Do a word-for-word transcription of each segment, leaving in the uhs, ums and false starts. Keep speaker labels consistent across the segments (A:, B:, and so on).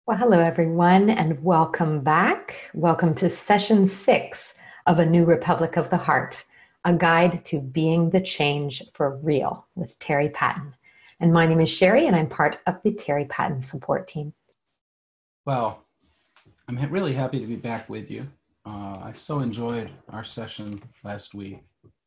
A: Well, hello, everyone, and welcome back. Welcome to session six of A New Republic of the Heart, a guide to being the change for real with Terry Patton. And my name is Sherry, and I'm part of the Terry Patton support team.
B: Well, I'm really happy to be back with you. Uh, I so enjoyed our session last week.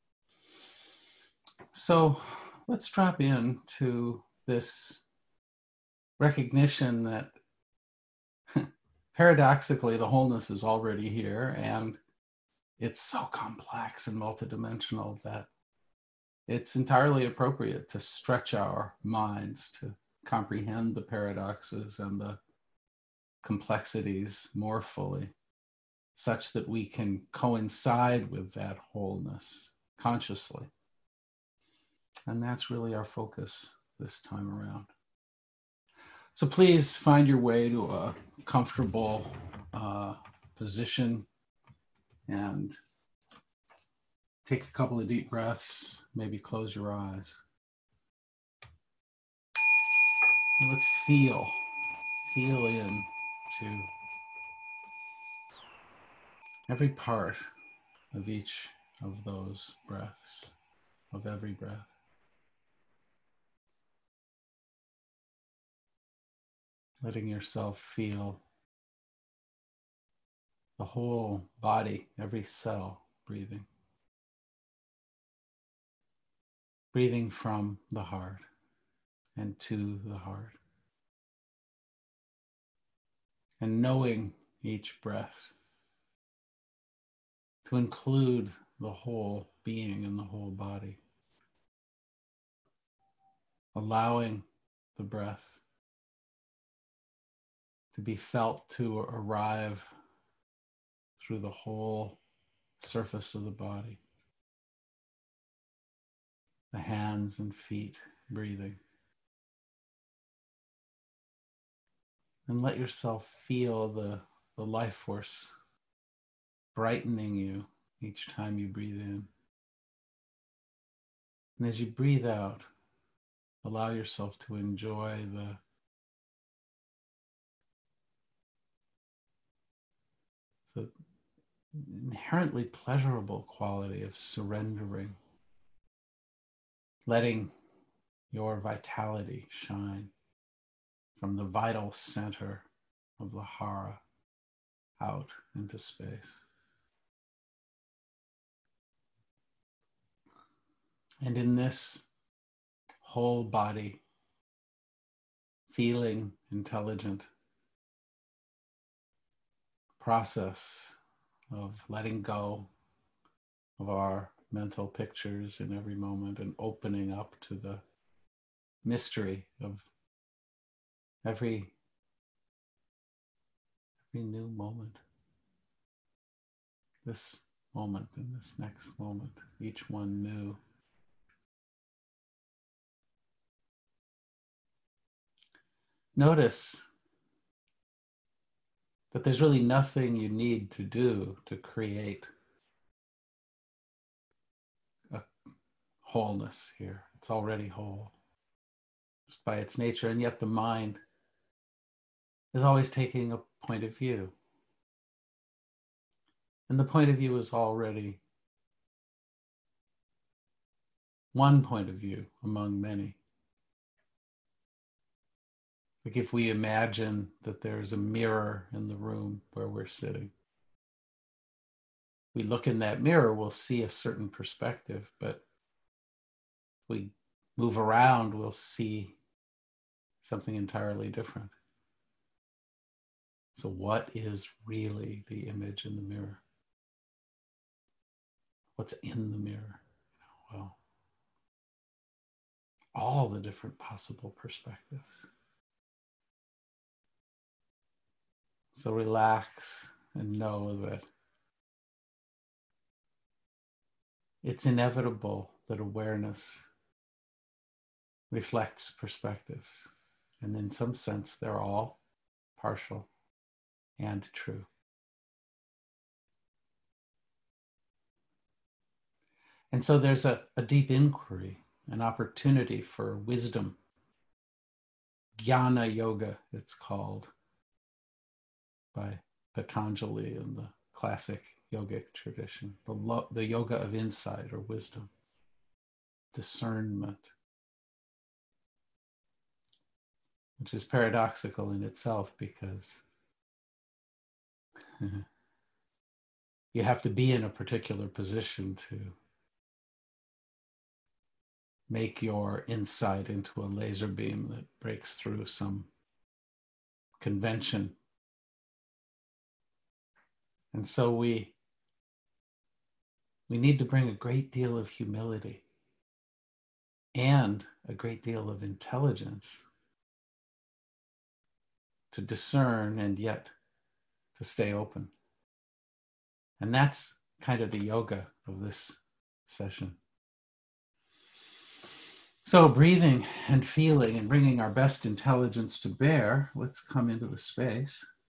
B: So let's drop into this recognition that paradoxically, the wholeness is already here, and it's so complex and multidimensional that it's entirely appropriate to stretch our minds to comprehend the paradoxes and the complexities more fully, such that we can coincide with that wholeness consciously. And that's really our focus this time around. So please find your way to a comfortable uh, position and take a couple of deep breaths, maybe close your eyes. And let's feel, feel in to every part of each of those breaths, of every breath. Letting yourself feel the whole body, every cell breathing. Breathing from the heart and to the heart. And knowing each breath to include the whole being and the whole body. Allowing the breath to be felt to arrive through the whole surface of the body. The hands and feet breathing. And let yourself feel the, the life force brightening you each time you breathe in. And as you breathe out, allow yourself to enjoy the the inherently pleasurable quality of surrendering, letting your vitality shine from the vital center of the hara out into space. And in this whole body, feeling intelligent process of letting go of our mental pictures in every moment and opening up to the mystery of every every new moment. This moment and this next moment, each one new. Notice that there's really nothing you need to do to create a wholeness here. It's already whole, just by its nature, and yet the mind is always taking a point of view. And the point of view is already one point of view among many. Like if we imagine that there's a mirror in the room where we're sitting, we look in that mirror, we'll see a certain perspective, but if we move around, we'll see something entirely different. So what is really the image in the mirror? What's in the mirror? Well, all the different possible perspectives. So relax and know that it's inevitable that awareness reflects perspectives. And in some sense, they're all partial and true. And so there's a, a deep inquiry, an opportunity for wisdom. Jnana yoga, it's called. by Patanjali in the classic yogic tradition, the, lo- the yoga of insight or wisdom, discernment, which is paradoxical in itself because you have to be in a particular position to make your insight into a laser beam that breaks through some convention. And so we, we need to bring a great deal of humility and a great deal of intelligence to discern and yet to stay open. And that's kind of the yoga of this session. So breathing and feeling and bringing our best intelligence to bear, let's come into the space.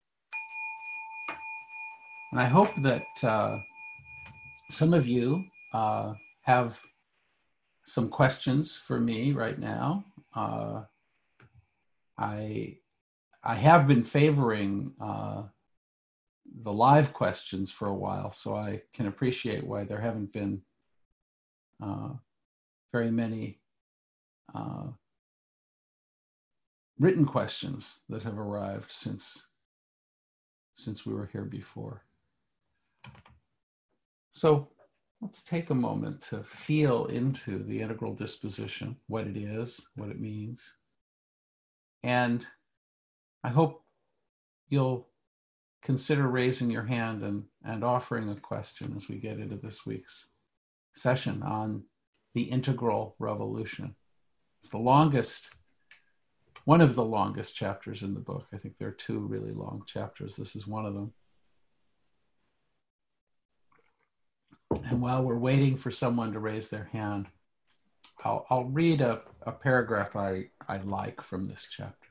B: And I hope that uh, some of you uh, have some questions for me right now. Uh, I, I have been favoring uh, the live questions for a while, so I can appreciate why there haven't been uh, very many uh, written questions that have arrived since, since we were here before. So let's take a moment to feel into the integral disposition, what it is, what it means. And I hope you'll consider raising your hand and, and offering a question as we get into this week's session on the integral revolution. It's the longest, one of the longest chapters in the book. I think there are two really long chapters. This is one of them. And while we're waiting for someone to raise their hand, I'll, I'll read a, a paragraph I, I like from this chapter.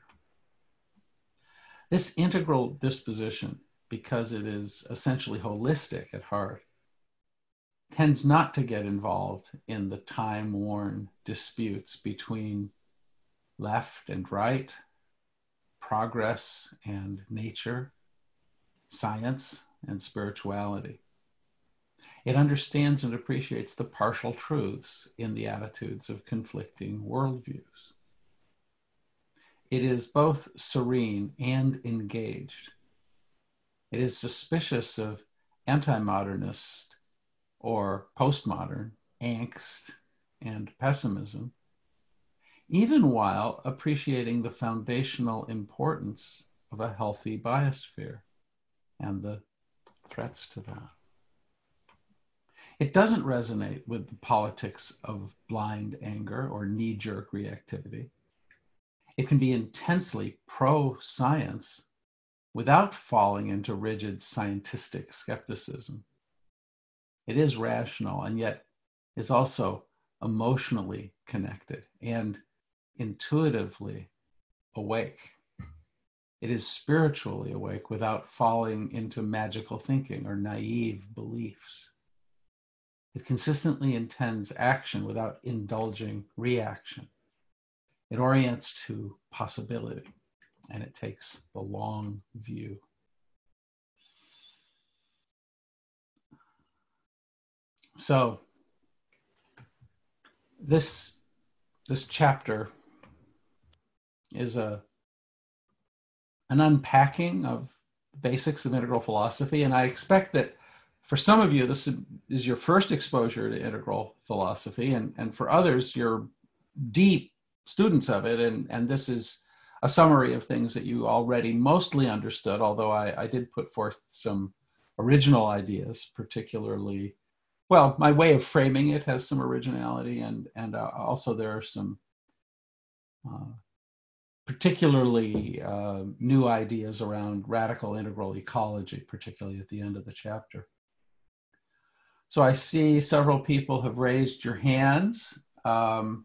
B: This integral disposition, because it is essentially holistic at heart, tends not to get involved in the time-worn disputes between left and right, progress and nature, science and spirituality. It understands and appreciates the partial truths in the attitudes of conflicting worldviews. It is both serene and engaged. It is suspicious of anti-modernist or postmodern angst and pessimism, even while appreciating the foundational importance of a healthy biosphere and the threats to that. It doesn't resonate with the politics of blind anger or knee-jerk reactivity. It can be intensely pro-science without falling into rigid scientistic skepticism. It is rational and yet is also emotionally connected and intuitively awake. It is spiritually awake without falling into magical thinking or naive beliefs. It consistently intends action without indulging reaction. It orients to possibility, and it takes the long view. So this, this chapter is a, an unpacking of basics of integral philosophy, and I expect that for some of you, this is your first exposure to integral philosophy, and, and for others, you're deep students of it, and, and this is a summary of things that you already mostly understood, although I, I did put forth some original ideas, particularly, well, my way of framing it has some originality, and, and uh, also there are some uh, particularly uh, new ideas around radical integral ecology, particularly at the end of the chapter. So I see several people have raised your hands. Um,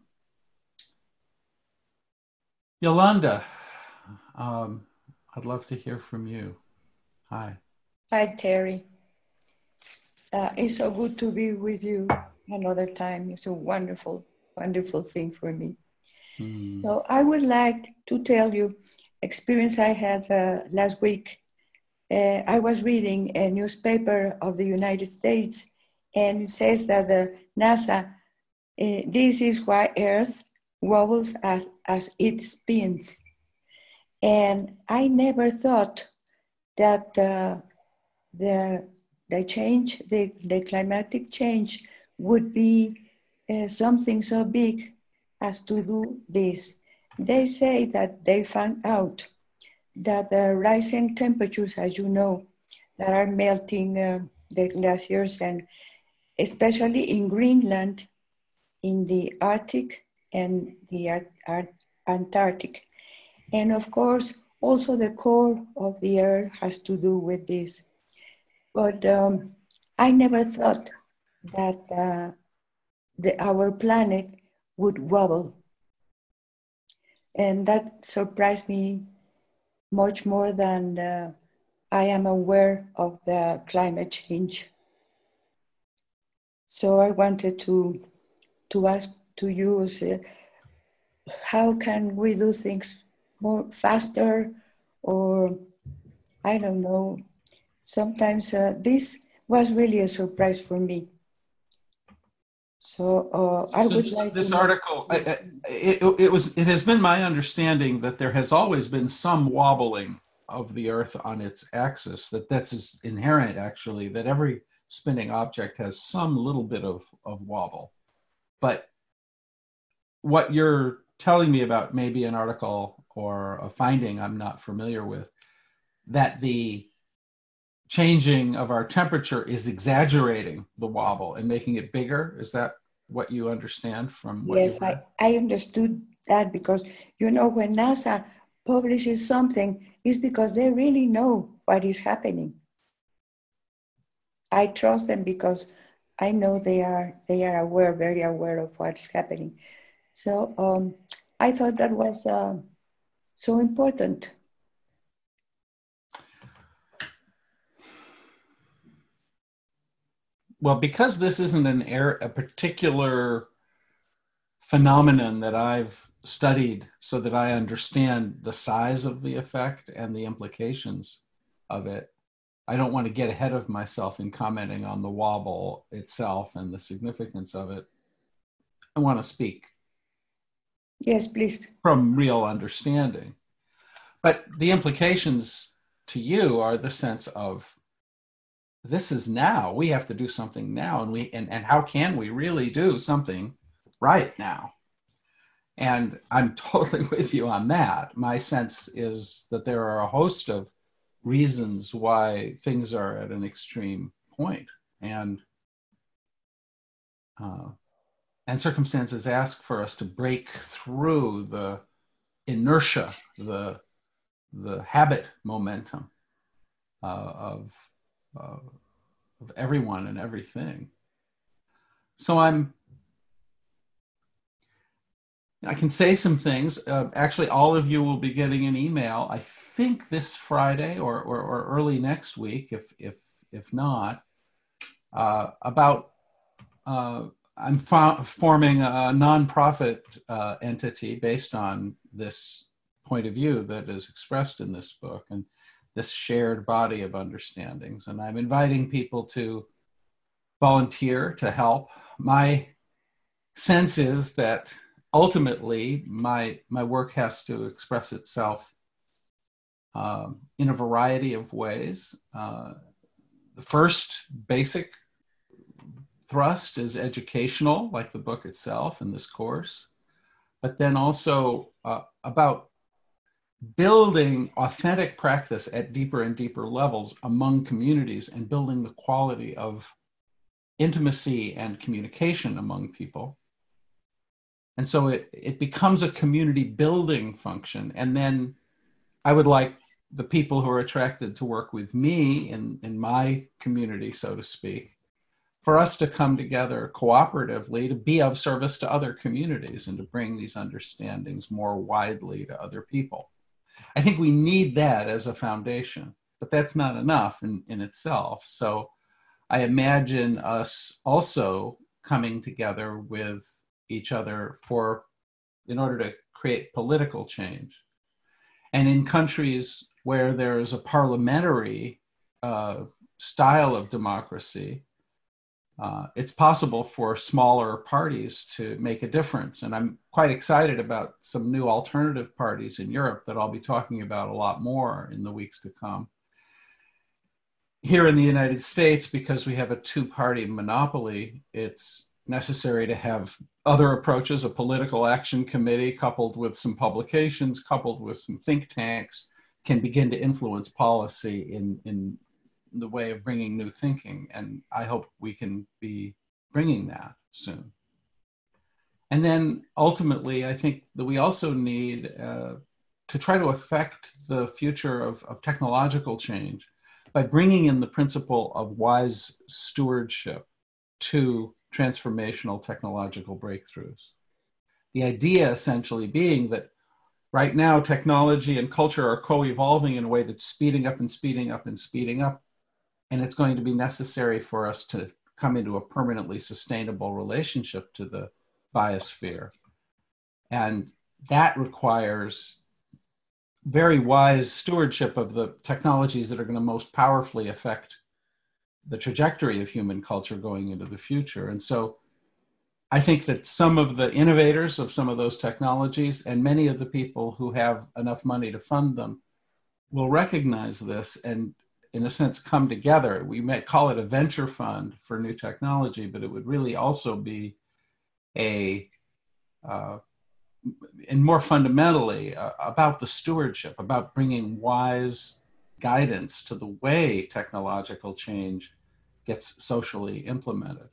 B: Yolanda, um, I'd love to hear from you. Hi.
C: Hi, Terry. Uh, it's so good to be with you another time. It's a wonderful, wonderful thing for me. Mm. So I would like to tell you experience I had uh, last week uh, I was reading a newspaper of the United States, and it says that the NASA, uh, this is why Earth wobbles as, as it spins. And I never thought that uh, the, the change, the, the climatic change would be uh, something so big as to do this. They say that they found out that the rising temperatures, as you know, that are melting uh, the glaciers, and especially in Greenland, in the Arctic and the Ar- Ar- Antarctic. And of course, also the core of the Earth has to do with this. But um, I never thought that uh, the, our planet would wobble. And that surprised me much more than uh, I am aware of the climate change. So I wanted to, to ask to you, uh, how can we do things more faster, or I don't know. Sometimes uh, this was really a surprise for me. So uh, I would
B: this,
C: like
B: this
C: to
B: article, I, I, it, it was, it has been my understanding that there has always been some wobbling of the Earth on its axis, that that's inherent actually, that every spinning object has some little bit of, of wobble. But what you're telling me about, maybe an article or a finding I'm not familiar with, that the changing of our temperature is exaggerating the wobble and making it bigger. Is that what you understand from what
C: Yes,
B: you read?
C: I, I understood that, because, you know, when NASA publishes something, it's because they really know what is happening. I trust them because I know they are they are aware, very aware of what's happening. So um, I thought that was uh, so important.
B: Well, because this isn't an air, a particular phenomenon that I've studied so that I understand the size of the effect and the implications of it, I don't want to get ahead of myself in commenting on the wobble itself and the significance of it. I want to speak.
C: Yes, please.
B: From real understanding. But the implications to you are the sense of, this is now, we have to do something now, and we and, and how can we really do something right now? And I'm totally with you on that. My sense is that there are a host of reasons why things are at an extreme point, and uh, and circumstances ask for us to break through the inertia, the the habit momentum uh, of uh, of everyone and everything. So I'm I can say some things. Uh, actually, all of you will be getting an email, I think this Friday or, or, or early next week, if if if not, uh, about uh, I'm fo- forming a nonprofit uh, entity based on this point of view that is expressed in this book and this shared body of understandings. And I'm inviting people to volunteer to help. My sense is that ultimately, my my work has to express itself um, in a variety of ways. Uh, the first basic thrust is educational, like the book itself and this course, but then also uh, about building authentic practice at deeper and deeper levels among communities and building the quality of intimacy and communication among people. And so it, it becomes a community building function. And then I would like the people who are attracted to work with me in, in my community, so to speak, for us to come together cooperatively to be of service to other communities and to bring these understandings more widely to other people. I think we need that as a foundation, but that's not enough in, in itself. So I imagine us also coming together with each other for, in order to create political change. And in countries where there is a parliamentary uh, style of democracy, uh, it's possible for smaller parties to make a difference. And I'm quite excited about some new alternative parties in Europe that I'll be talking about a lot more in the weeks to come. Here in the United States, because we have a two-party monopoly, it's necessary to have other approaches, a political action committee coupled with some publications, coupled with some think tanks, can begin to influence policy in, in the way of bringing new thinking. And I hope we can be bringing that soon. And then ultimately, I think that we also need uh, to try to affect the future of, of technological change by bringing in the principle of wise stewardship to transformational technological breakthroughs. The idea essentially being that right now technology and culture are co-evolving in a way that's speeding up and speeding up and speeding up, and it's going to be necessary for us to come into a permanently sustainable relationship to the biosphere. And that requires very wise stewardship of the technologies that are going to most powerfully affect the trajectory of human culture going into the future. And so I think that some of the innovators of some of those technologies and many of the people who have enough money to fund them will recognize this and, in a sense, come together. We might call it a venture fund for new technology, but it would really also be a uh, and more fundamentally uh, about the stewardship, about bringing wise guidance to the way technological change gets socially implemented.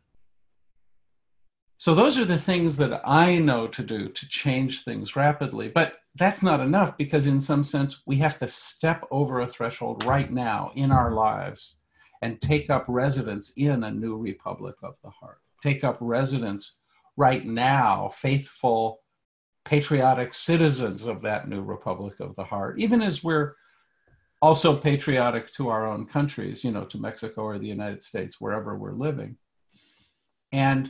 B: So those are the things that I know to do to change things rapidly, but that's not enough, because in some sense we have to step over a threshold right now in our lives and take up residence in a new Republic of the Heart. Take up residence right now, faithful, patriotic citizens of that new Republic of the Heart, even as we're also patriotic to our own countries, you know, to Mexico or the United States, wherever we're living. And,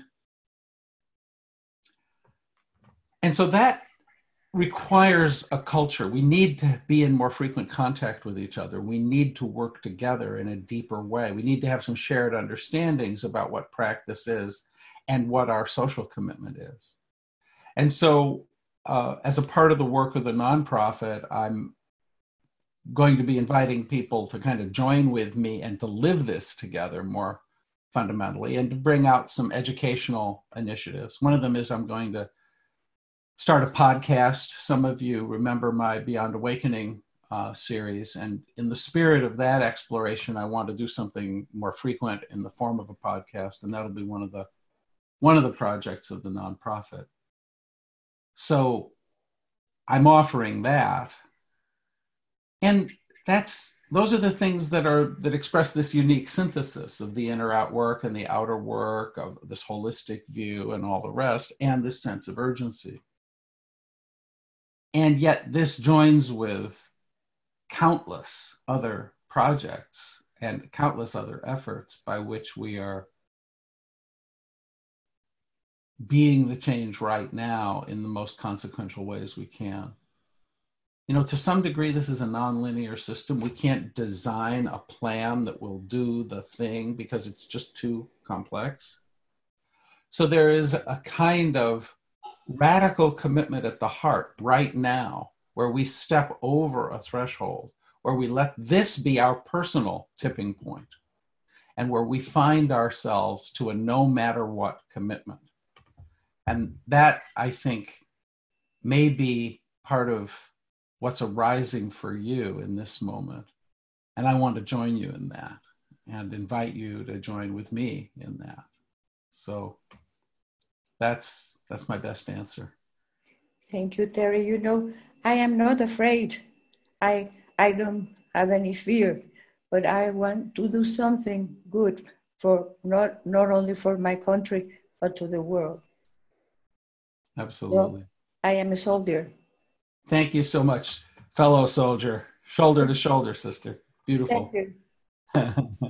B: and so that requires a culture. We need to be in more frequent contact with each other. We need to work together in a deeper way. We need to have some shared understandings about what practice is and what our social commitment is. And so uh, as a part of the work of the nonprofit, I'm going to be inviting people to kind of join with me and to live this together more fundamentally, and to bring out some educational initiatives. One of them is I'm going to start a podcast. Some of you remember my Beyond Awakening uh, series, and in the spirit of that exploration, I want to do something more frequent in the form of a podcast, and that'll be one of the one of the projects of the nonprofit. So I'm offering that. And that's, those are the things that are, that express this unique synthesis of the inner out work and the outer work, of this holistic view and all the rest, and this sense of urgency. And yet this joins with countless other projects and countless other efforts by which we are being the change right now in the most consequential ways we can. You know, to some degree, this is a nonlinear system. We can't design a plan that will do the thing because it's just too complex. So there is a kind of radical commitment at the heart right now, where we step over a threshold, where we let this be our personal tipping point, and where we find ourselves to a no matter what commitment. And that, I think, may be part of what's arising for you in this moment. And I want to join you in that and invite you to join with me in that. So that's, that's my best answer.
C: Thank you, Terry. You know, I am not afraid. I, I don't have any fear, but I want to do something good for not, not only for my country, but to the world.
B: Absolutely.
C: Well, I am a soldier.
B: Thank you so much, fellow soldier. Shoulder to shoulder, sister. Beautiful.
C: Thank you.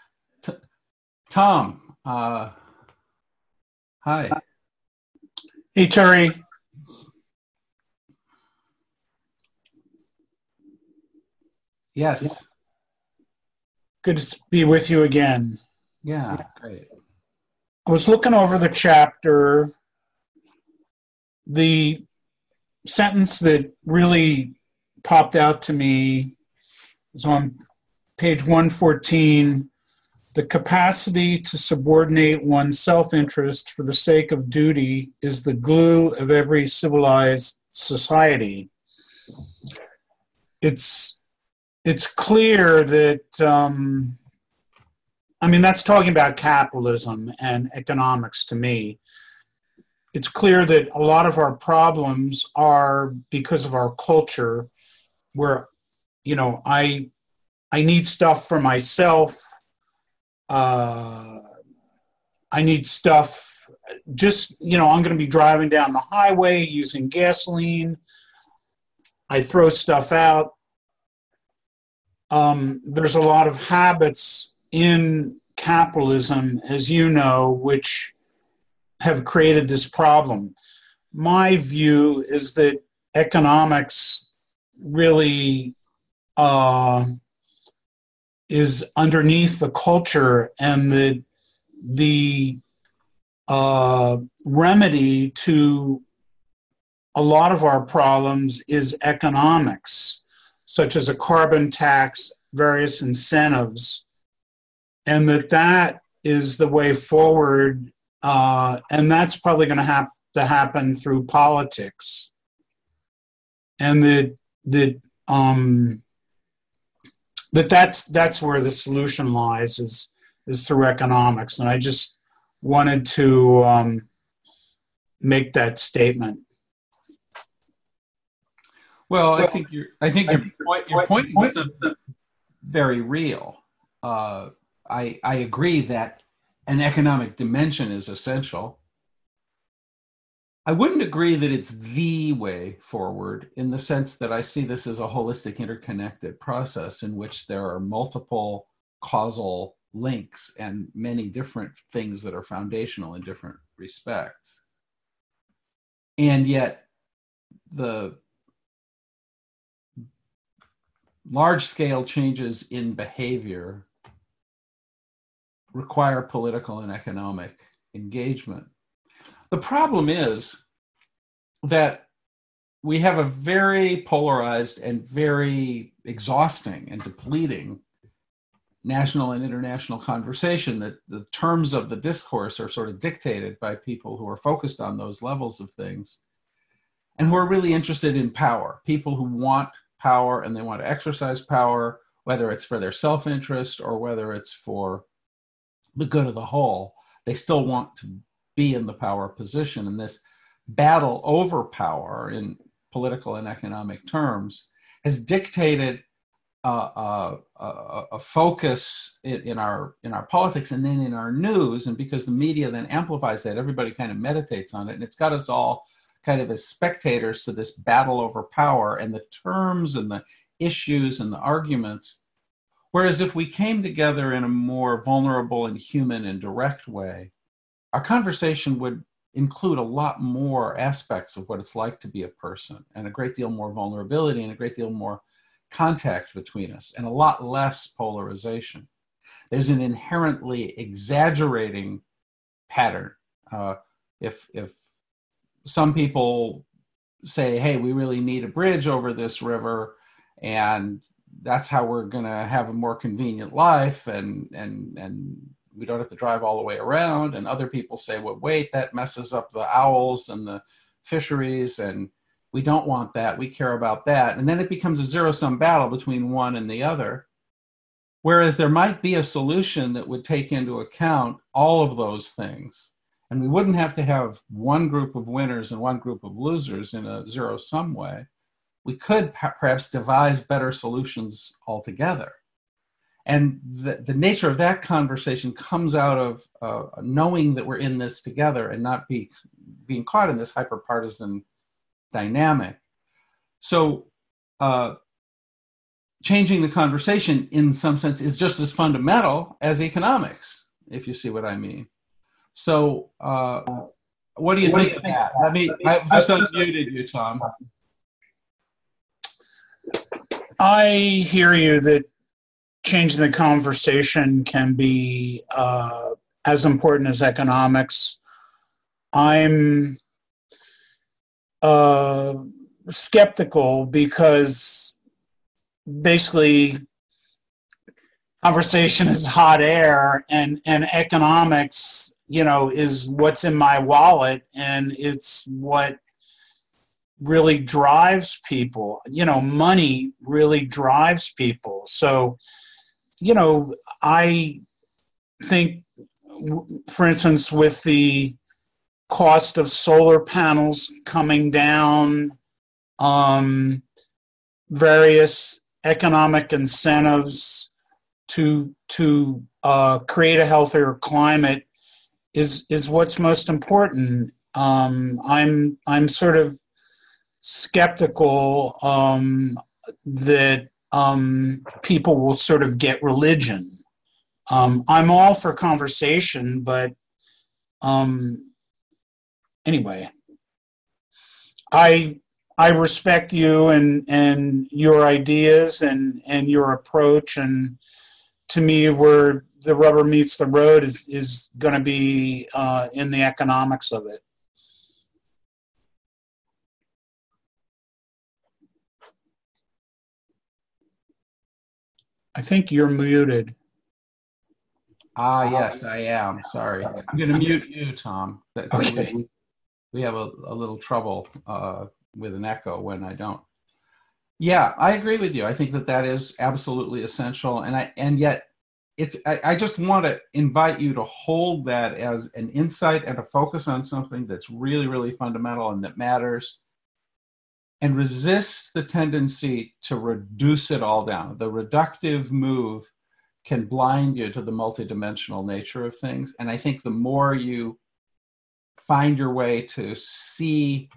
B: Tom, uh, hi.
D: Hey, Terry.
B: Yes.
D: Good to be with you again.
B: Yeah, great.
D: I was looking over the chapter. The sentence that really popped out to me is on page one fourteen. The capacity to subordinate one's self-interest for the sake of duty is the glue of every civilized society. It's it's clear that, um, I mean, that's talking about capitalism and economics to me. It's clear that a lot of our problems are because of our culture, where, you know, I I need stuff for myself. Uh, I need stuff, just, you know, I'm going to be driving down the highway using gasoline. I throw stuff out. Um, there's a lot of habits in capitalism, as you know, which have created this problem. My view is that economics really uh, is underneath the culture, and that the uh, remedy to a lot of our problems is economics, such as a carbon tax, various incentives, and that that is the way forward, uh, and that's probably going to have to happen through politics, and that that um, that that's that's where the solution lies, is is through economics, and I just wanted to um, make that statement.
B: Well, I think you're. I think your point. Your point was very real. Uh, I I agree that an economic dimension is essential. I wouldn't agree that it's the way forward, in the sense that I see this as a holistic, interconnected process in which there are multiple causal links and many different things that are foundational in different respects. And yet, the large-scale changes in behavior require political and economic engagement. The problem is that we have a very polarized and very exhausting and depleting national and international conversation, that the terms of the discourse are sort of dictated by people who are focused on those levels of things and who are really interested in power, people who want power and they want to exercise power, whether it's for their self-interest or whether it's for the good of the whole. They still want to be in the power position, and this battle over power in political and economic terms has dictated uh, uh, uh, a focus in, in our in our politics and then in our news. And because the media then amplifies that, everybody kind of meditates on it, and it's got us all kind of as spectators to this battle over power and the terms and the issues and the arguments. Whereas if we came together in a more vulnerable and human and direct way, our conversation would include a lot more aspects of what it's like to be a person, and a great deal more vulnerability and a great deal more contact between us, and a lot less polarization. There's an inherently exaggerating pattern. Uh, if, if some people say, hey, we really need a bridge over this river, and that's how we're going to have a more convenient life, and, and, and we don't have to drive all the way around. And other people say, well, wait, that messes up the owls and the fisheries, and we don't want that. We care about that. And then it becomes a zero-sum battle between one and the other. Whereas there might be a solution that would take into account all of those things. And we wouldn't have to have one group of winners and one group of losers in a zero-sum way. We could perhaps devise better solutions altogether. And the, the nature of that conversation comes out of uh, knowing that we're in this together and not be, being caught in this hyper-partisan dynamic. So uh, changing the conversation in some sense is just as fundamental as economics, if you see what I mean. So uh, what do you what think of that? I mean, I just unmuted you, Tom.
D: I hear you that changing the conversation can be uh, as important as economics. I'm uh, skeptical because basically conversation is hot air, and, and economics, you know, is what's in my wallet, and it's what really drives people. You know, money really drives people. So, you know, I think, for instance, with the cost of solar panels coming down, um, various economic incentives to to uh, create a healthier climate is is what's most important. Um, I'm I'm sort of skeptical um, that um, people will sort of get religion. Um, I'm all for conversation, but um, anyway, I I respect you and and your ideas and and your approach, and to me, where the rubber meets the road is is going to be uh, in the economics of it. I think you're muted.
B: Ah, yes, I am. Sorry. I'm going to mute you, Tom. That,
D: Okay.
B: We, we have a, a little trouble uh, with an echo when I don't. Yeah, I agree with you. I think that that is absolutely essential. And I and yet, it's. I, I just want to invite you to hold that as an insight and to focus on something that's really, really fundamental and that matters, and resist the tendency to reduce it all down. The reductive move can blind you to the multidimensional nature of things. And I think the more you find your way to see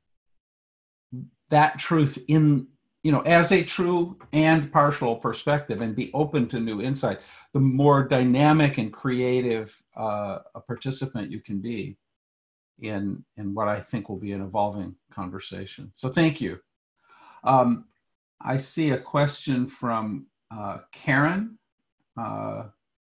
B: that truth in, you know, as a true and partial perspective and be open to new insight, the more dynamic and creative uh, a participant you can be in, in what I think will be an evolving conversation. So thank you. Um, I see a question from uh, Karen. Uh,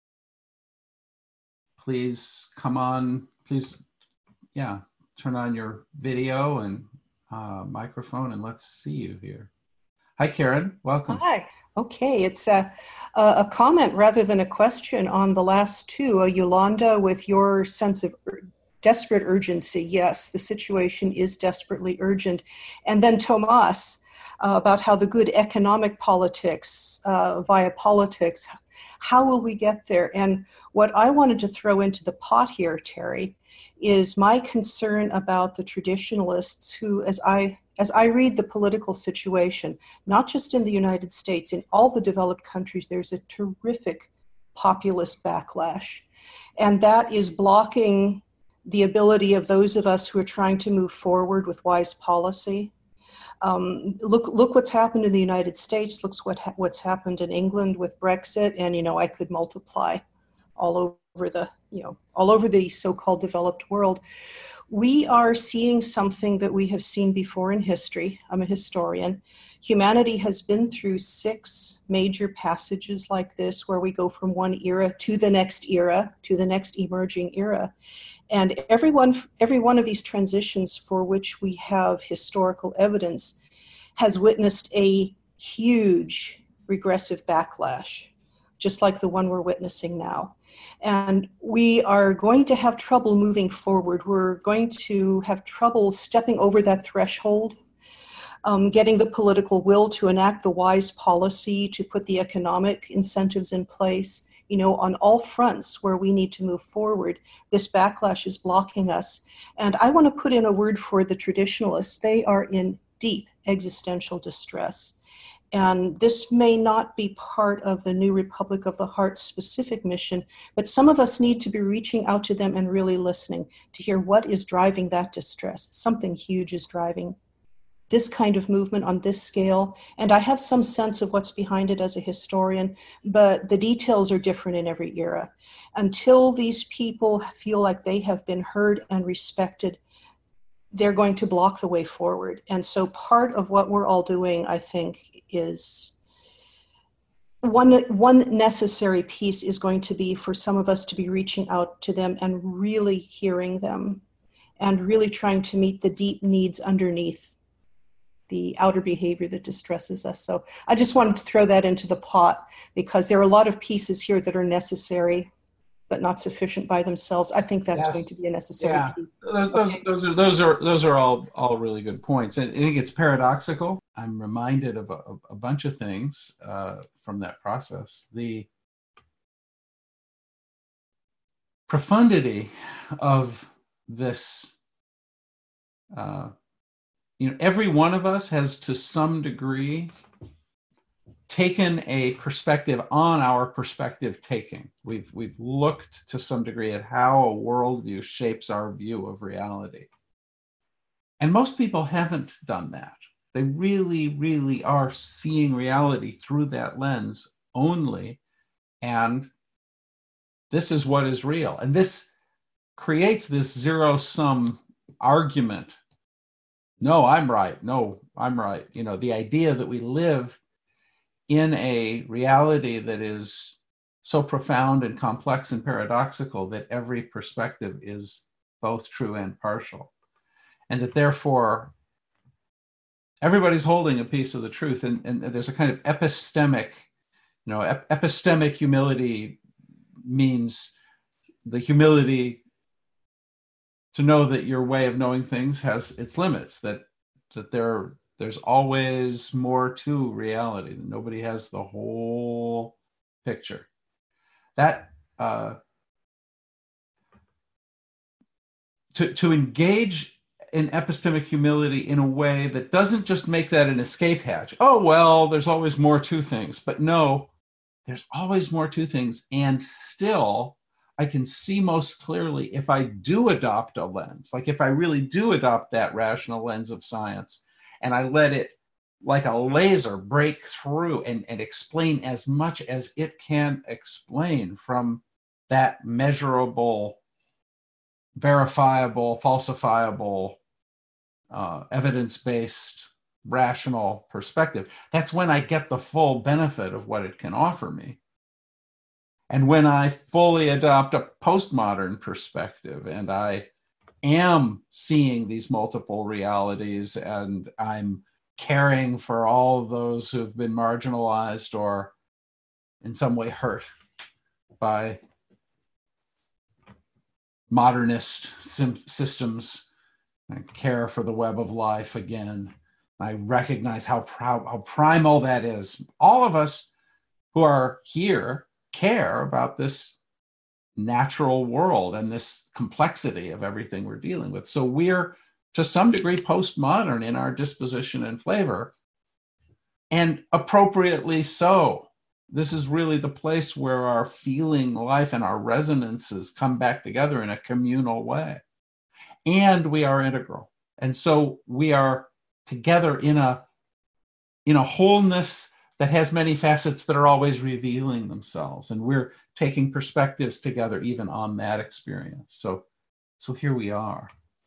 B: please come on, please, yeah, turn on your video and uh, microphone and let's see you here. Hi, Karen, welcome.
E: Hi, okay, it's a, a comment rather than a question on the last two. Uh, Yolanda, with your sense of ur- desperate urgency, yes, the situation is desperately urgent. And then Tomas, uh, about how the good economic politics uh, via politics, how will we get there? And what I wanted to throw into the pot here, Terry, is my concern about the traditionalists who, as I as I read the political situation, not just in the United States, in all the developed countries, there's a terrific populist backlash. And that is blocking the ability of those of us who are trying to move forward with wise policy. Um, look, look what's happened in the United States. Look what ha- what's happened in England with Brexit, and you know I could multiply all over the you know all over the so-called developed world. We are seeing something that we have seen before in history. I'm a historian. Humanity has been through six major passages like this, where we go from one era to the next era to the next emerging era. And every one, every one of these transitions for which we have historical evidence has witnessed a huge regressive backlash, just like the one we're witnessing now. And we are going to have trouble moving forward. We're going to have trouble stepping over that threshold, um, getting the political will to enact the wise policy, to put the economic incentives in place. You know, on all fronts where we need to move forward, this backlash is blocking us. And I want to put in a word for the traditionalists. They are in deep existential distress. And this may not be part of the New Republic of the Heart specific mission, but some of us need to be reaching out to them and really listening to hear what is driving that distress. Something huge is driving this kind of movement on this scale. And I have some sense of what's behind it as a historian, but the details are different in every era. Until these people feel like they have been heard and respected, they're going to block the way forward. And so part of what we're all doing, I think, is one, one necessary piece is going to be for some of us to be reaching out to them and really hearing them and really trying to meet the deep needs underneath the outer behavior that distresses us. So I just wanted to throw that into the pot because there are a lot of pieces here that are necessary but not sufficient by themselves. I think that's yes. going to be a necessary
B: yeah.
E: piece.
B: Those, those,
E: okay.
B: those are those are those are all all really good points. And I think it's paradoxical. I'm reminded of a, a bunch of things uh, from that process. The profundity of this. Uh, you know, every one of us has, to some degree, taken a perspective on our perspective taking. We've we've looked to some degree at how a worldview shapes our view of reality. And most people haven't done that. They really, really are seeing reality through that lens only. And this is what is real. And this creates this zero-sum argument. No, I'm right. No, I'm right. You know, the idea that we live in a reality that is so profound and complex and paradoxical that every perspective is both true and partial. And that therefore, everybody's holding a piece of the truth. And, and there's a kind of epistemic, you know, ep- epistemic humility means the humility to know that your way of knowing things has its limits, that that there there's always more to reality, that nobody has the whole picture. That uh, to to engage in epistemic humility in a way that doesn't just make that an escape hatch. Oh, well, there's always more to things. But no, there's always more to things. And still, I can see most clearly if I do adopt a lens, like if I really do adopt that rational lens of science, and I let it, like a laser, break through and, and explain as much as it can explain from that measurable, verifiable, falsifiable, uh, evidence-based, rational perspective. That's when I get the full benefit of what it can offer me. And when I fully adopt a postmodern perspective and I am seeing these multiple realities and I'm caring for all of those who've been marginalized or in some way hurt by modernist sim- systems, I care for the web of life again. I recognize how proud, how primal that is. All of us who are here care about this natural world and this complexity of everything we're dealing with. So we're, to some degree, postmodern in our disposition and flavor, and appropriately so. This is really the place where our feeling life and our resonances come back together in a communal way. And we are integral. And so we are together in a, in a wholeness that has many facets that are always revealing themselves. And we're taking perspectives together even on that experience. So, so here we are.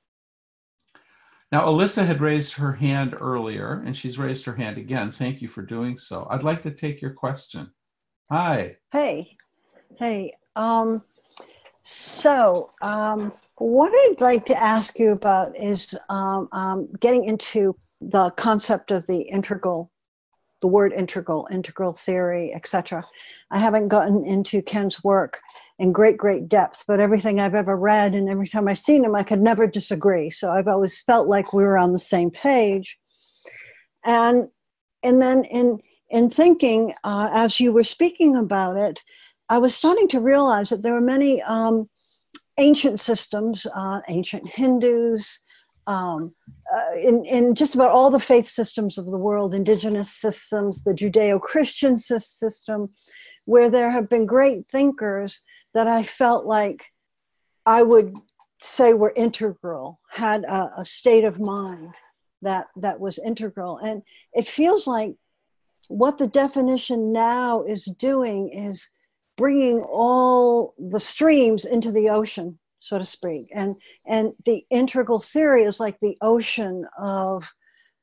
B: Now, Alyssa had raised her hand earlier, and she's raised her hand again. Thank you for doing so. I'd like to take your question. Hi.
F: Hey, hey. Um, so um, what I'd like to ask you about is um, um, getting into the concept of the integral, the word integral, integral theory, et cetera. I haven't gotten into Ken's work in great, great depth, but everything I've ever read and every time I've seen him, I could never disagree. So I've always felt like we were on the same page. And and then in in thinking, uh, as you were speaking about it, I was starting to realize that there were many um, ancient systems, uh, ancient Hindus, um, uh, in, in just about all the faith systems of the world, indigenous systems, the Judeo-Christian system, where there have been great thinkers that I felt like I would say were integral, had a, a state of mind that, that was integral. And it feels like what the definition now is doing is bringing all the streams into the ocean, so to speak. And, and the integral theory is like the ocean of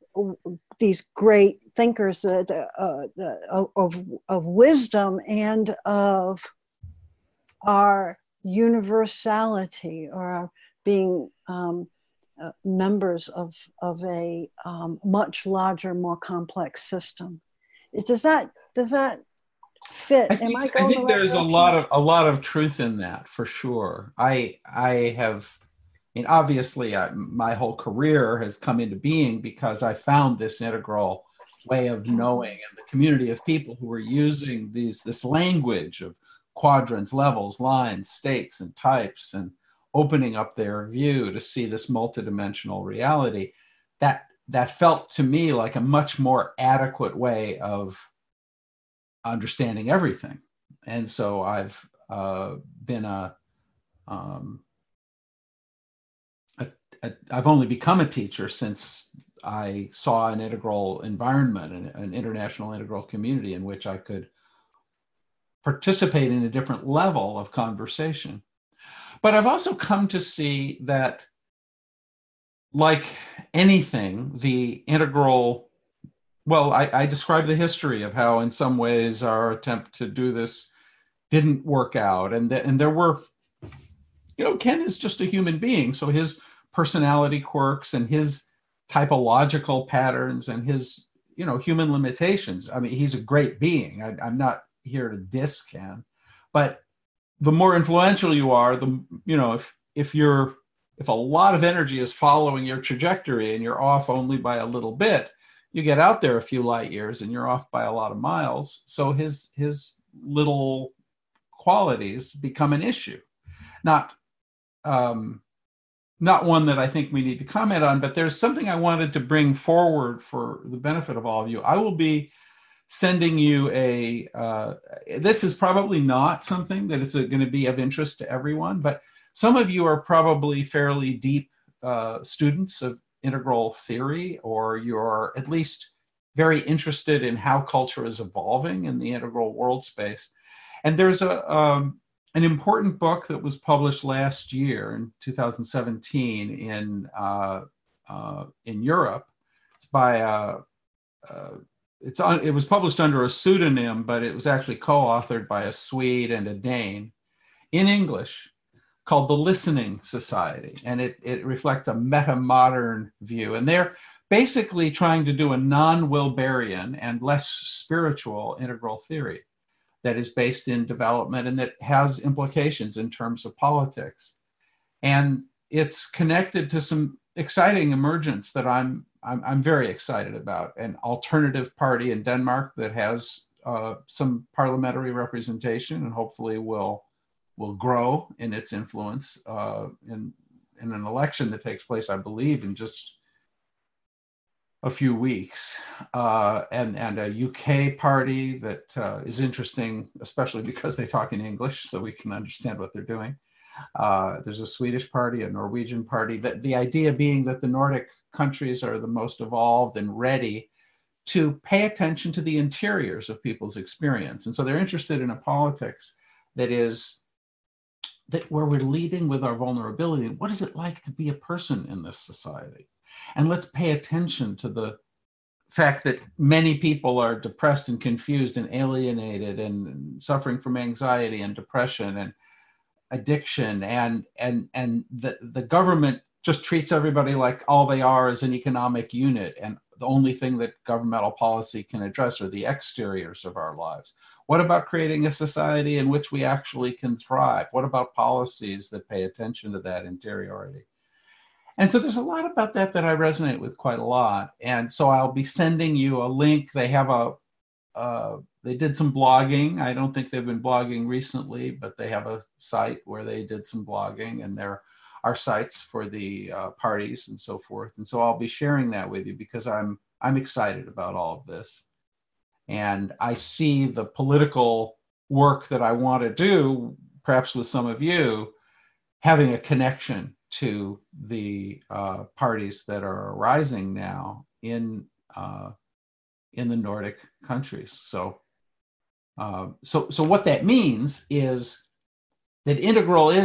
F: these great thinkers that, uh, the, of, of wisdom and of our universality, or our being um, uh, members of, of a um, much larger, more complex system. Does that, does that fit?
B: I think,
F: Am I
B: I
F: going
B: think
F: the right
B: there's
F: direction?
B: a lot of a lot of truth in that, for sure. I I have, I mean, obviously, I, my whole career has come into being because I found this integral way of knowing, and the community of people who were using these this language of quadrants, levels, lines, states, and types, and opening up their view to see this multidimensional reality. That that felt to me like a much more adequate way of understanding everything. And so I've uh, been a, um, a, a, I've only become a teacher since I saw an integral environment, an, an international integral community in which I could participate in a different level of conversation. But I've also come to see that, like anything, the integral, well, I, I described the history of how in some ways our attempt to do this didn't work out. And, th- and there were, you know, Ken is just a human being. So his personality quirks and his typological patterns and his, you know, human limitations. I mean, he's a great being. I, I'm not here to diss Ken, but the more influential you are, the, you know, if, if you're, if a lot of energy is following your trajectory and you're off only by a little bit, you get out there a few light years and you're off by a lot of miles. So his, his little qualities become an issue. Not, um, not one that I think we need to comment on, but there's something I wanted to bring forward for the benefit of all of you. I will be sending you a, uh, this is probably not something that is going to be of interest to everyone, but some of you are probably fairly deep uh, students of integral theory, or you're at least very interested in how culture is evolving in the integral world space. And there's a um, an important book that was published last year in two thousand seventeen in uh, uh, in Europe. It's by uh, uh, it's on. It was published under a pseudonym, but it was actually co-authored by a Swede and a Dane in English, called The Listening Society. And it, it reflects a meta-modern view. And they're basically trying to do a non-Wilberian and less spiritual integral theory that is based in development and that has implications in terms of politics. And it's connected to some exciting emergence that I'm, I'm, I'm very excited about. An alternative party in Denmark that has uh, some parliamentary representation and hopefully will will grow in its influence uh, in, in an election that takes place, I believe, in just a few weeks. Uh, and, and a U K party that uh, is interesting, especially because they talk in English, so we can understand what they're doing. Uh, there's a Swedish party, a Norwegian party. That the idea being that the Nordic countries are the most evolved and ready to pay attention to the interiors of people's experience. And so they're interested in a politics that is that where we're leading with our vulnerability. What is it like to be a person in this society? And let's pay attention to the fact that many people are depressed and confused and alienated and suffering from anxiety and depression and addiction. And, and, and the, the government just treats everybody like all they are is an economic unit. And the only thing that governmental policy can address are the exteriors of our lives. What about creating a society in which we actually can thrive? What about policies that pay attention to that interiority? And so there's a lot about that that I resonate with quite a lot. And so I'll be sending you a link. They have a, uh, they did some blogging. I don't think they've been blogging recently, but they have a site where they did some blogging, and there are sites for the uh, parties and so forth. And so I'll be sharing that with you because I'm, I'm excited about all of this. And I see the political work that I want to do, perhaps with some of you, having a connection to the uh, parties that are arising now in uh, in the Nordic countries. So, uh, so, so what that means is that integral is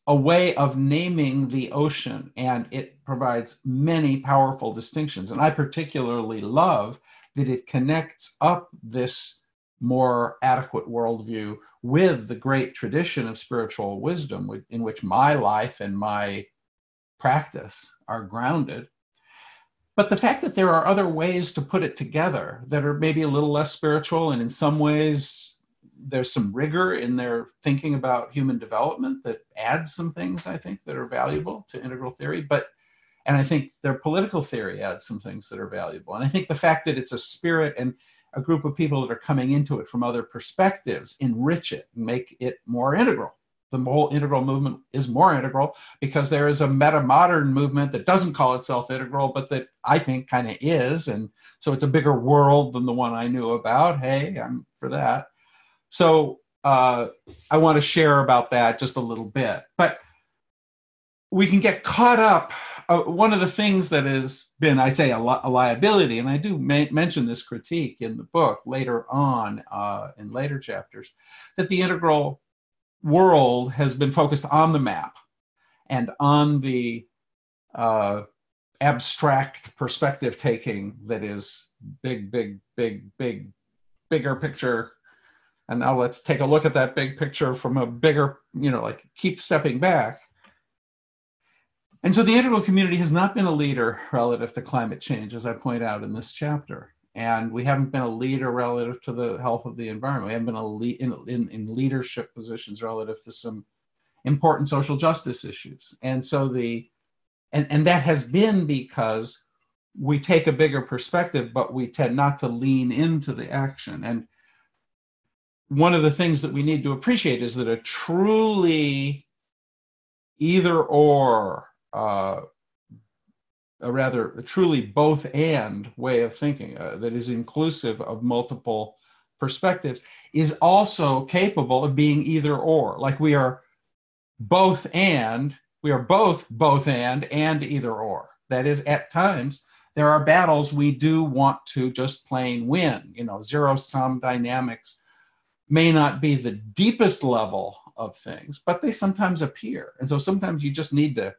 B: a way of naming the ocean, and it provides many powerful distinctions. And I particularly love that it connects up this more adequate worldview with the great tradition of spiritual wisdom in which my life and my practice are grounded. But the fact that there are other ways to put it together that are maybe a little less spiritual, and in some ways there's some rigor in their thinking about human development that adds some things, I think, that are valuable to integral theory. But, and I think their political theory adds some things that are valuable. And I think the fact that it's a spirit and a group of people that are coming into it from other perspectives enrich it and make it more integral. The whole integral movement is more integral because there is a meta-modern movement that doesn't call itself integral, but that I think kind of is. And so it's a bigger world than the one I knew about. Hey, I'm for that. So uh, I want to share about that just a little bit. But we can get caught up. Uh, one of the things that has been, I say, a, li- a liability, and I do ma- mention this critique in the book later on uh, in later chapters, that the integral world has been focused on the map and on the uh, abstract perspective taking that is big, big, big, big, bigger picture. And now let's take a look at that big picture from a bigger, you know, like keep stepping back. And so the integral community has not been a leader relative to climate change, as I point out in this chapter. And we haven't been a leader relative to the health of the environment. We haven't been a lead in, in, in leadership positions relative to some important social justice issues. And so the, and, and that has been because we take a bigger perspective, but we tend not to lean into the action. And one of the things that we need to appreciate is that a truly either or, uh, a rather a truly both and way of thinking uh, that is inclusive of multiple perspectives is also capable of being either or. Like we are both and, we are both both and and either or. That is, at times, there are battles we do want to just plain win. You know, zero-sum dynamics may not be the deepest level of things, but they sometimes appear. And so sometimes you just need to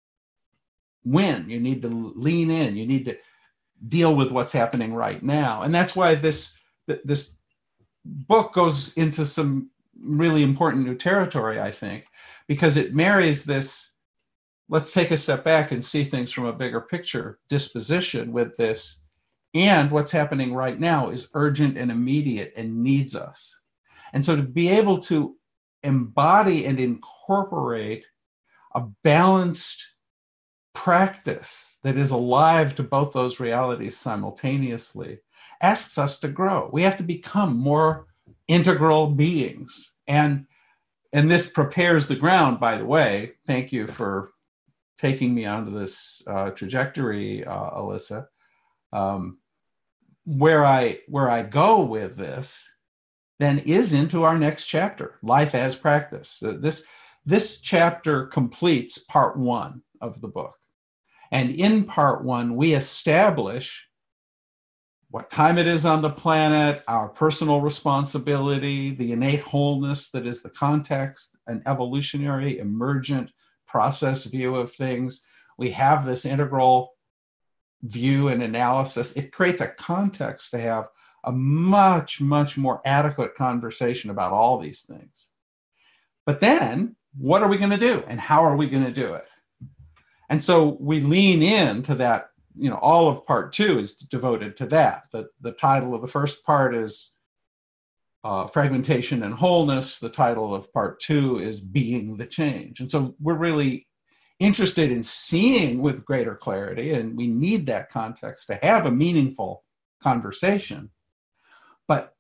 B: win, you need to lean in, you need to deal with what's happening right now. And that's why this, th- this book goes into some really important new territory, I think, because it marries this, let's take a step back and see things from a bigger picture disposition with this, and what's happening right now is urgent and immediate and needs us. And so to be able to embody and incorporate a balanced practice that is alive to both those realities simultaneously asks us to grow. We have to become more integral beings. And, and this prepares the ground, by the way. Thank you for taking me onto this uh, trajectory, uh, Alyssa. Um, where I, where I go with this then is into our next chapter, Life as Practice. This, this chapter completes part one of the book. And in part one, we establish what time it is on the planet, our personal responsibility, the innate wholeness that is the context, an evolutionary, emergent process view of things. We have this integral view and analysis. It creates a context to have a much, much more adequate conversation about all these things. But then, what are we going to do? And how are we going to do it? And so we lean into that, you know, all of part two is devoted to that. The, the title of the first part is uh, Fragmentation and Wholeness. The title of part two is Being the Change. And so we're really interested in seeing with greater clarity, and we need that context to have a meaningful conversation. But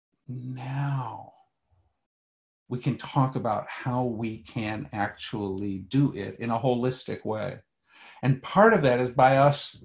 B: now we can talk about how we can actually do it in a holistic way. And part of that is by us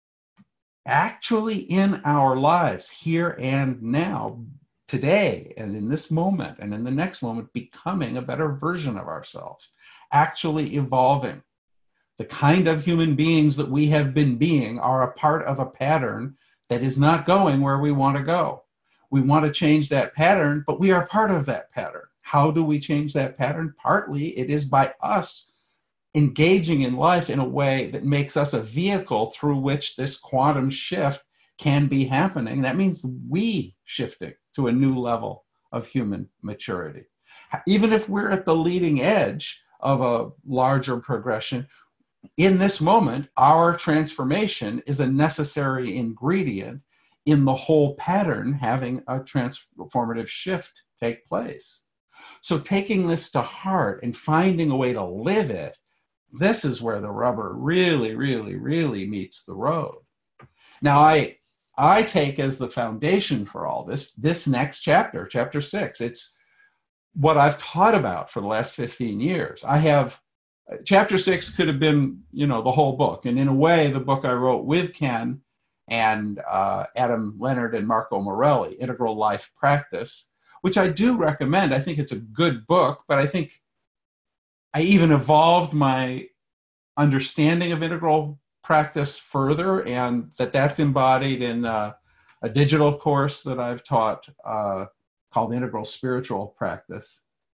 B: actually in our lives, here and now, today, and in this moment, and in the next moment, becoming a better version of ourselves, actually evolving. The kind of human beings that we have been being are a part of a pattern that is not going where we want to go. We want to change that pattern, but we are part of that pattern. How do we change that pattern? Partly it is by us engaging in life in a way that makes us a vehicle through which this quantum shift can be happening. That means we shifting to a new level of human maturity. Even if we're at the leading edge of a larger progression, in this moment, our transformation is a necessary ingredient in the whole pattern having a transformative shift take place. So taking this to heart and finding a way to live it, this is where the rubber really, really, really meets the road. Now, I I take as the foundation for all this, this next chapter, chapter six. It's what I've taught about for the last fifteen years. I have, chapter six could have been, you know, the whole book. And in a way, the book I wrote with Ken and uh, Adam Leonard and Marco Morelli, Integral Life Practice, which I do recommend. I think it's a good book, but I think I even evolved my understanding of integral practice further, and that that's embodied in uh, a digital course that I've taught uh, called Integral Spiritual Practice.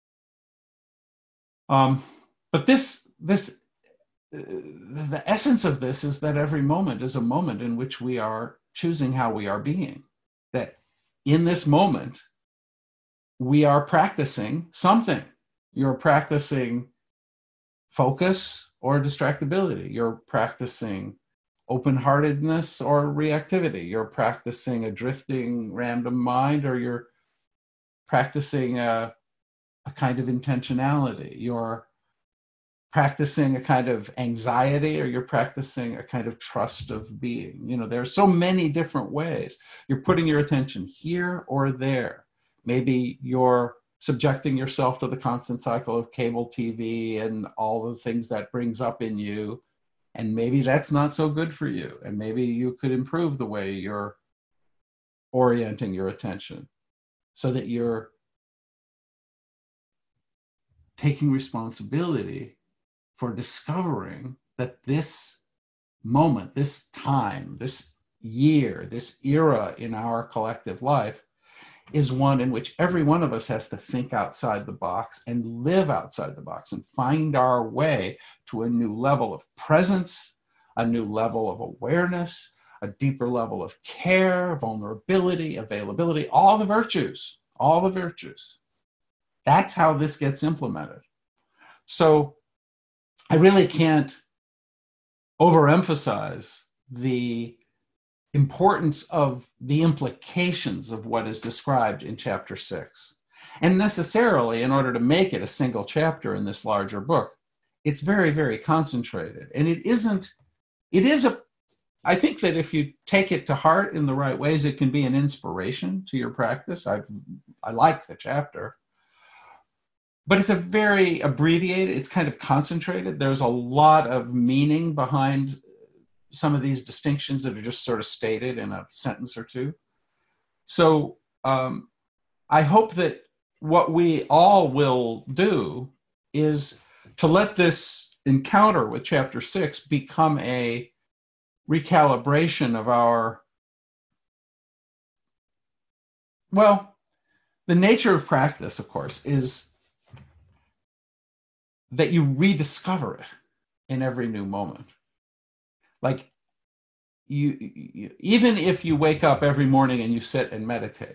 B: Um, but this, this, uh, the essence of this is that every moment is a moment in which we are choosing how we are being. That in this moment, we are practicing something. You're practicing focus or distractibility. You're practicing open-heartedness or reactivity. You're practicing a drifting random mind, or you're practicing a, a kind of intentionality. You're practicing a kind of anxiety, or you're practicing a kind of trust of being. You know, there are so many different ways. You're putting your attention here or there. Maybe you're subjecting yourself to the constant cycle of cable T V and all the things that brings up in you. And maybe that's not so good for you. And maybe you could improve the way you're orienting your attention so that you're taking responsibility for discovering that this moment, this time, this year, this era in our collective life is one in which every one of us has to think outside the box and live outside the box and find our way to a new level of presence, a new level of awareness, a deeper level of care, vulnerability, availability, all the virtues, all the virtues. That's how this gets implemented. So I really can't overemphasize the importance of the implications of what is described in chapter six. And necessarily, in order to make it a single chapter in this larger book, it's very, very concentrated. And it isn't, it is a, I think that if you take it to heart in the right ways, it can be an inspiration to your practice. I I like the chapter. But it's a very abbreviated, it's kind of concentrated. There's a lot of meaning behind some of these distinctions that are just sort of stated in a sentence or two. So um, I hope that what we all will do is to let this encounter with chapter six become a recalibration of our, well, the nature of practice, of course, is that you rediscover it in every new moment. Like, you, you, even if you wake up every morning and you sit and meditate,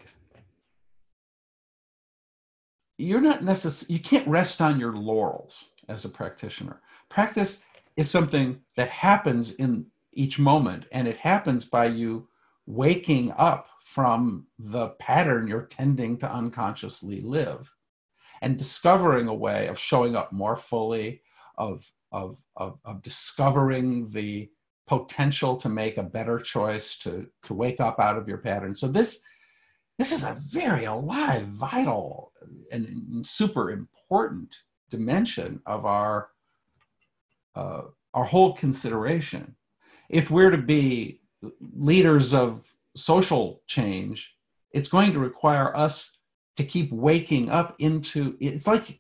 B: you're not necessarily, you can't rest on your laurels as a practitioner. Practice is something that happens in each moment, and it happens by you waking up from the pattern you're tending to unconsciously live and discovering a way of showing up more fully, of, of, of, of discovering the potential to make a better choice, to, to wake up out of your pattern. So this, this is a very alive, vital, and, and super important dimension of our, uh, our whole consideration. If we're to be leaders of social change, it's going to require us to keep waking up into, it's like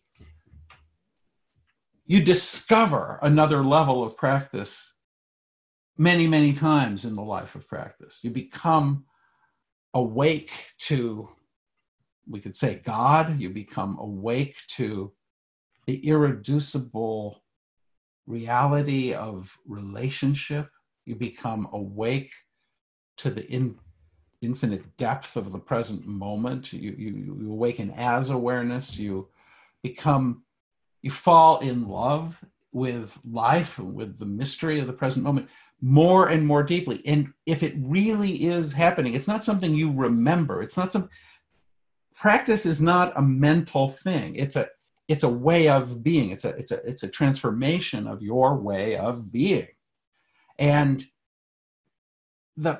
B: you discover another level of practice many, many times in the life of practice. You become awake to we could say God. You become awake to the irreducible reality of relationship. You become awake to the in, infinite depth of the present moment. You, you, you awaken as awareness. You become, you fall in love with life and with the mystery of the present moment more and more deeply. And if it really is happening, it's not something you remember. It's not some, practice is not a mental thing. It's a, it's a way of being. It's a, it's a, it's a transformation of your way of being. And the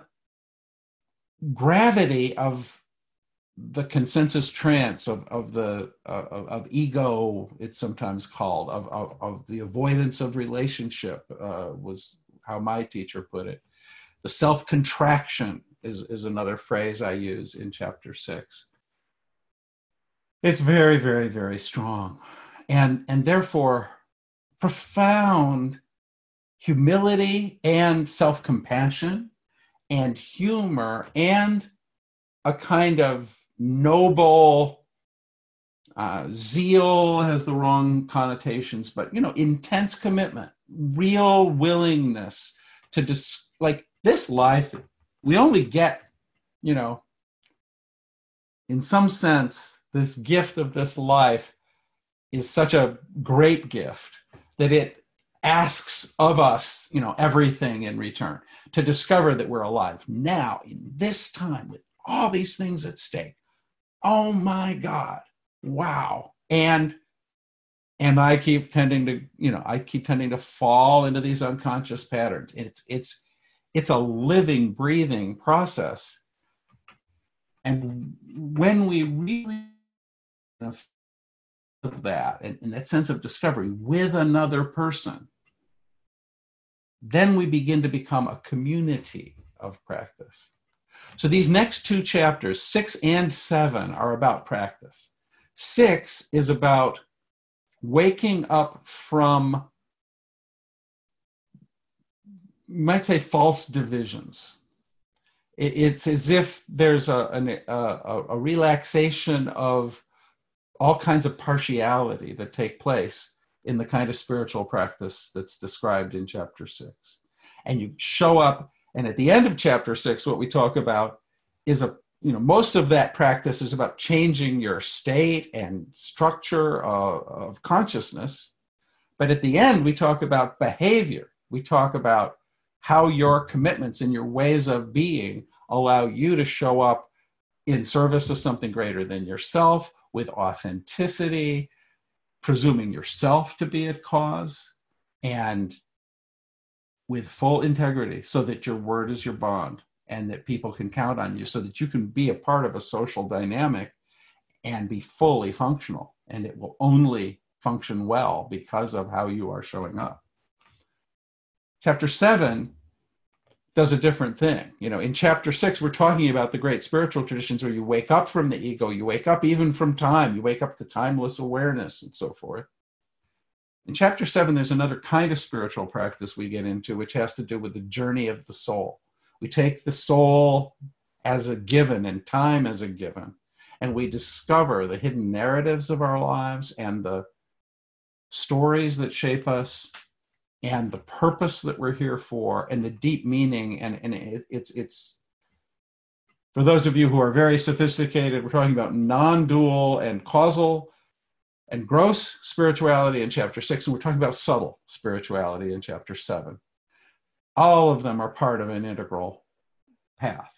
B: gravity of the consensus trance of, of the uh, of, of ego, it's sometimes called, of, of, of the avoidance of relationship, uh, was how my teacher put it. The self-contraction is, is another phrase I use in chapter six. It's very, very, very strong. And, and therefore, profound humility and self-compassion and humor and a kind of noble uh, zeal has the wrong connotations, but, you know, intense commitment, real willingness to dis- like this life, we only get, you know, in some sense, this gift of this life is such a great gift that it asks of us, you know, everything in return to discover that we're alive now in this time with all these things at stake. Oh my God. Wow. And, and I keep tending to, you know, I keep tending to fall into these unconscious patterns. It's, it's, it's a living, breathing process. And when we really of that and, and that sense of discovery with another person, then we begin to become a community of practice. So these next two chapters, six and seven, are about practice. Six is about waking up from, you might say, false divisions. It, it's as if there's a, an, a, a relaxation of all kinds of partiality that take place in the kind of spiritual practice that's described in chapter six. And you show up, and at the end of chapter six, what we talk about is a, you know, most of that practice is about changing your state and structure of, of consciousness. But at the end, we talk about behavior. We talk about how your commitments and your ways of being allow you to show up in service of something greater than yourself, with authenticity, presuming yourself to be at cause, and with full integrity, so that your word is your bond and that people can count on you, so that you can be a part of a social dynamic and be fully functional. And it will only function well because of how you are showing up. Chapter seven does a different thing. You know, in chapter six, we're talking about the great spiritual traditions where you wake up from the ego, you wake up even from time, you wake up to timeless awareness and so forth. In chapter seven, there's another kind of spiritual practice we get into, which has to do with the journey of the soul. We take the soul as a given and time as a given, and we discover the hidden narratives of our lives and the stories that shape us and the purpose that we're here for, and the deep meaning. And, and it, it's, it's, for those of you who are very sophisticated, we're talking about non-dual and causal and gross spirituality in chapter six, and we're talking about subtle spirituality in chapter seven. All of them are part of an integral path.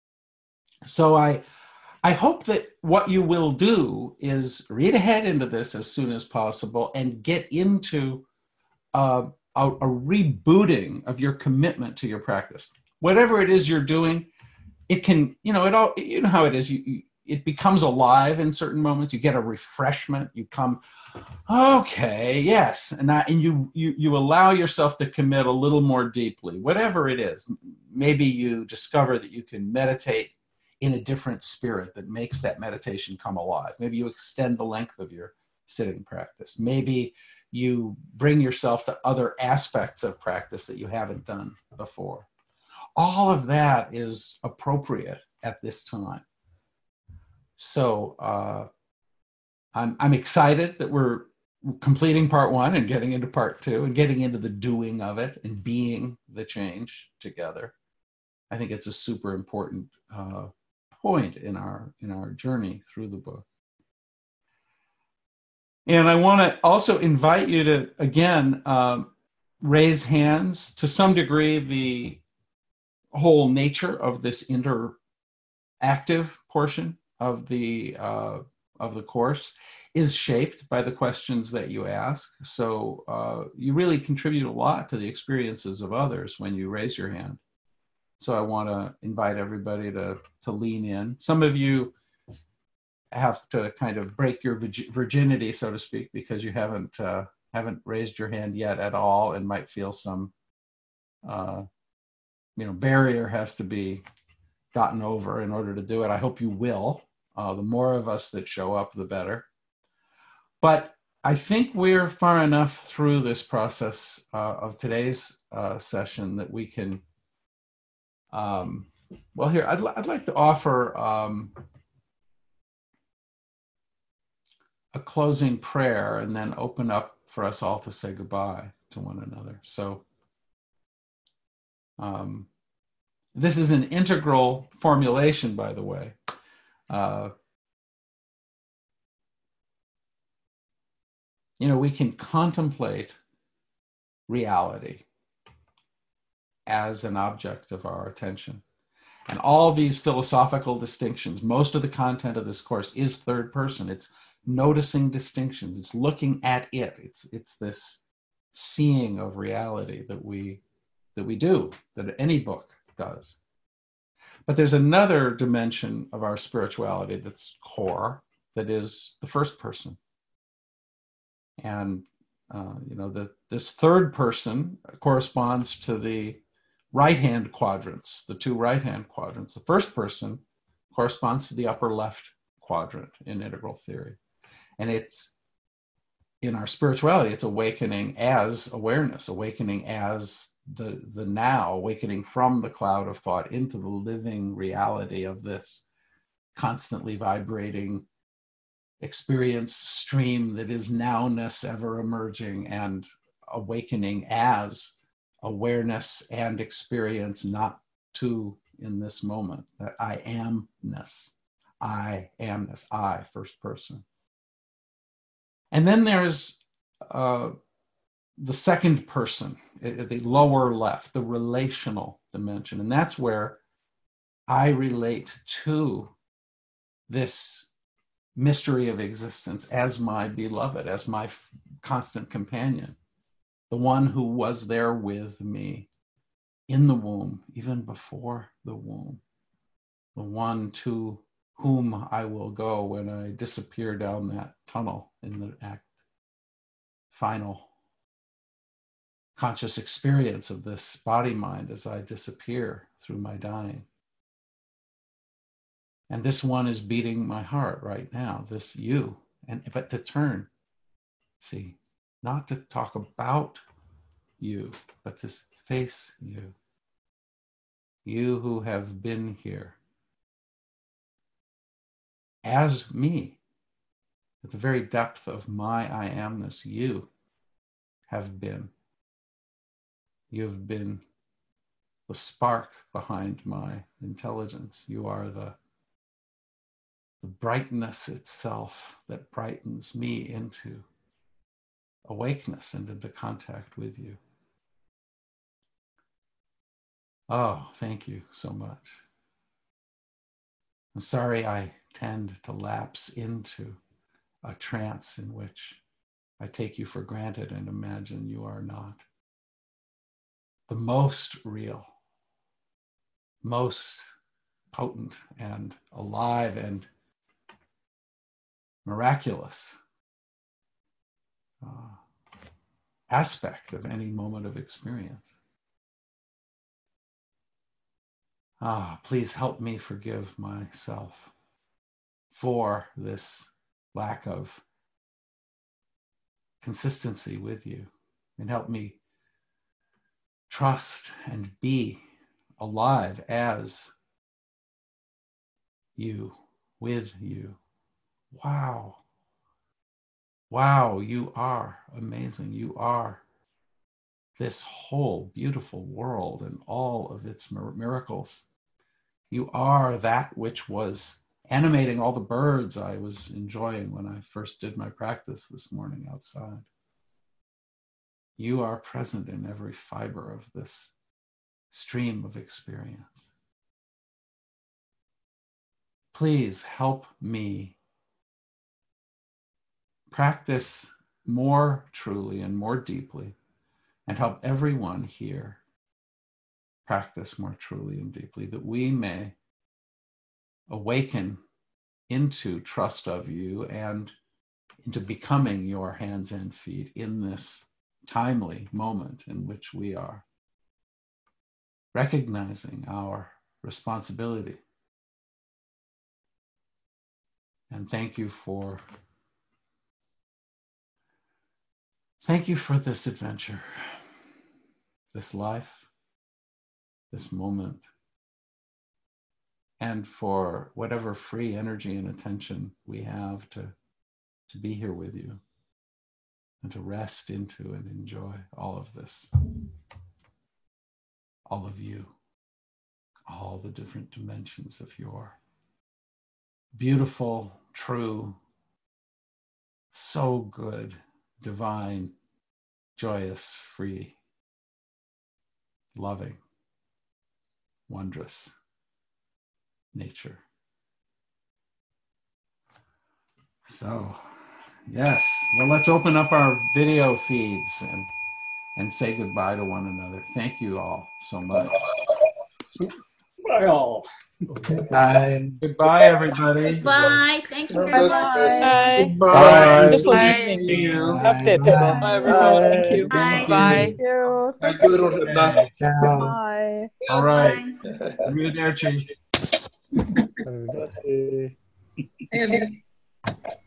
B: So I, I hope that what you will do is read ahead into this as soon as possible and get into uh, A, a rebooting of your commitment to your practice. Whatever it is you're doing, it can, you know, it all, you know how it is. You, you, it becomes alive in certain moments. You get a refreshment. You come, okay, yes, and that, and you you you allow yourself to commit a little more deeply. Whatever it is, maybe you discover that you can meditate in a different spirit that makes that meditation come alive. Maybe you extend the length of your sitting practice. Maybe you bring yourself to other aspects of practice that you haven't done before. All of that is appropriate at this time. So uh, I'm, I'm excited that we're completing part one and getting into part two and getting into the doing of it and being the change together. I think it's a super important uh, point in our in our journey through the book. And I want to also invite you to, again, um, raise hands. To some degree, the whole nature of this interactive portion of the uh, of the course is shaped by the questions that you ask. So uh, you really contribute a lot to the experiences of others when you raise your hand. So I want to invite everybody to, to lean in. Some of you have to kind of break your virginity, so to speak, because you haven't uh, haven't raised your hand yet at all, and might feel some uh, you know barrier has to be gotten over in order to do it. I hope you will. Uh, the more of us that show up, the better. But I think we're far enough through this process uh, of today's uh, session that we can. Um, well, here I'd I'd like to offer. Um, a closing prayer and then open up for us all to say goodbye to one another. So um, this is an integral formulation, by the way. Uh, you know, we can contemplate reality as an object of our attention. And all these philosophical distinctions, most of the content of this course is third person. It's noticing distinctions. It's looking at it. It's it's this seeing of reality that we that we do, that any book does. But there's another dimension of our spirituality that's core, that is the first person. And uh, you know, the, this third person corresponds to the right-hand quadrants, the two right-hand quadrants. The first person corresponds to the upper left quadrant in integral theory. And it's, in our spirituality, it's awakening as awareness, awakening as the, the now, awakening from the cloud of thought into the living reality of this constantly vibrating experience stream that is nowness ever emerging, and awakening as awareness and experience, not two in this moment, that I amness, I amness, I, first person. And then there's uh, the second person, the lower left, the relational dimension. And that's where I relate to this mystery of existence as my beloved, as my f- constant companion, the one who was there with me in the womb, even before the womb, the one to whom I will go when I disappear down that tunnel in the act, final conscious experience of this body mind as I disappear through my dying. And this one is beating my heart right now, this you. And but to turn, see, not to talk about you, but to face you. You who have been here as me, at the very depth of my I amness, you have been. You've been the spark behind my intelligence. You are the, the brightness itself that brightens me into awakeness and into contact with you. Oh, thank you so much. I'm sorry I tend to lapse into a trance in which I take you for granted and imagine you are not. The most real, most potent and alive and miraculous uh, aspect of any moment of experience. Ah, please help me forgive myself for this lack of consistency with you, and help me trust and be alive as you with you. Wow. Wow, you are amazing. You are this whole beautiful world and all of its miracles. You are that which was animating all the birds I was enjoying when I first did my practice this morning outside. You are present in every fiber of this stream of experience. Please help me practice more truly and more deeply, and help everyone here practice more truly and deeply, that we may awaken into trust of you and into becoming your hands and feet in this timely moment in which we are recognizing our responsibility. And thank you for Thank you for this adventure, this life, this moment, and for whatever free energy and attention we have to, to be here with you and to rest into and enjoy all of this, all of you, all the different dimensions of your beautiful, true, so good, divine, joyous, free, loving, wondrous nature. So, yes, well, let's open up our video feeds and, and say goodbye to one another. Thank you all so much.
G: Bye all.
B: Bye. Goodbye, everybody.
H: Bye. Thank you very much.
I: Bye.
D: Bye.
I: Beautiful
G: Bye.
I: evening.
G: Thank you.
I: Loved it. Bye, everyone. Thank you.
H: Bye.
J: Bye.
G: Thank you, Rosetta.
F: Bye.
B: All right. Arrivederci.
I: Arrivederci.
J: Adios.